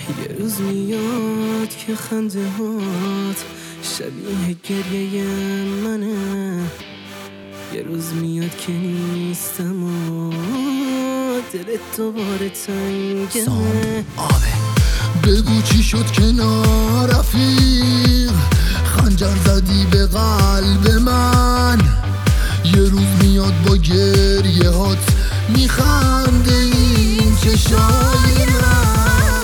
یه روز میاد که خنده هات شبیه گریه منه، یه روز میاد که نیستم و دلت دوباره تنگه. بگو چی شد کنار رفیق، خنجر زدی به قلب من. یه روز میاد با گریه هات میخنده این چشای من.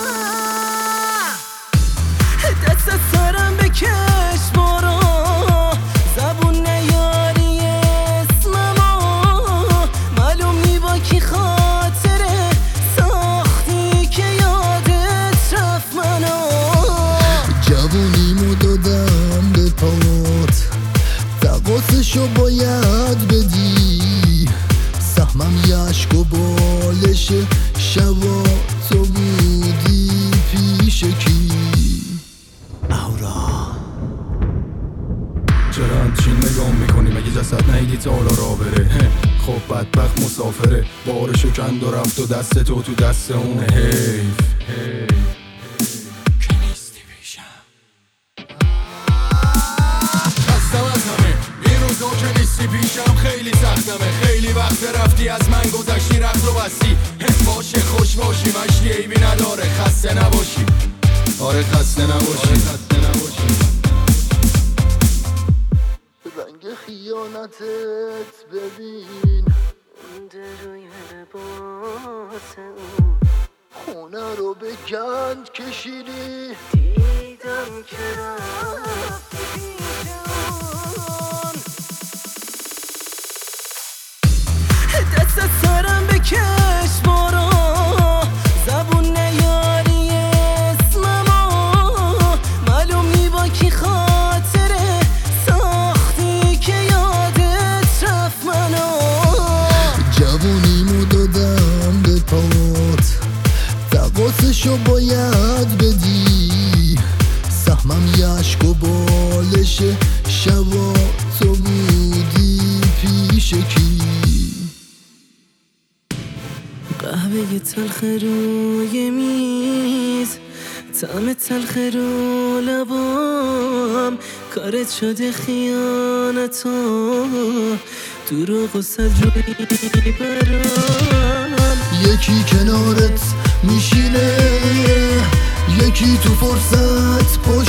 دست از سرم بکش برو، زبون نیاری اسممو، معلوم نی با کی خاطره ساختی که یادت رفت منو. جوونیمو دادم به پات، تقاصشو باید بدی. سهمم یه عشق و بالشه، شبا تو بودی پیش کی؟ چرا همچین نگاه میکنی؟ مگه جسد نیدی تا حالا را بره؟ خب بدبخت مسافره، بارشو کند و رفت و دست تو دست اونه. حیف که نیستی پیشم، خستم از همه این روزا که نیستی پیشم. خیلی سختمه، خیلی وقت رفتی از من گذشتی، رفت و بستی. باشه خوش باشی، مشتی عیبی نداره، خسته نباشی. آره خسته نباشی. رنگ خیانتت ببین، روی لباس خونه رو به گند کشیدی. دیدم که رفتی پیشم. دست از سرم بکش برو، زبون نیاری اسممو، معلوم نی با کی خاطره ساختی که یادت رفت منو. جوونیمو دادم به پات، تقاصشو باید بدی. سهمم یه عشق و بالشه، شبا تو بودی پیش کی؟ قهوه تلخ روی میز، طعم تلخ رو لبام، کارت شده خیانتا، دروغ و سجوی برام. یکی کنارت میشینه، یکی تو فرصت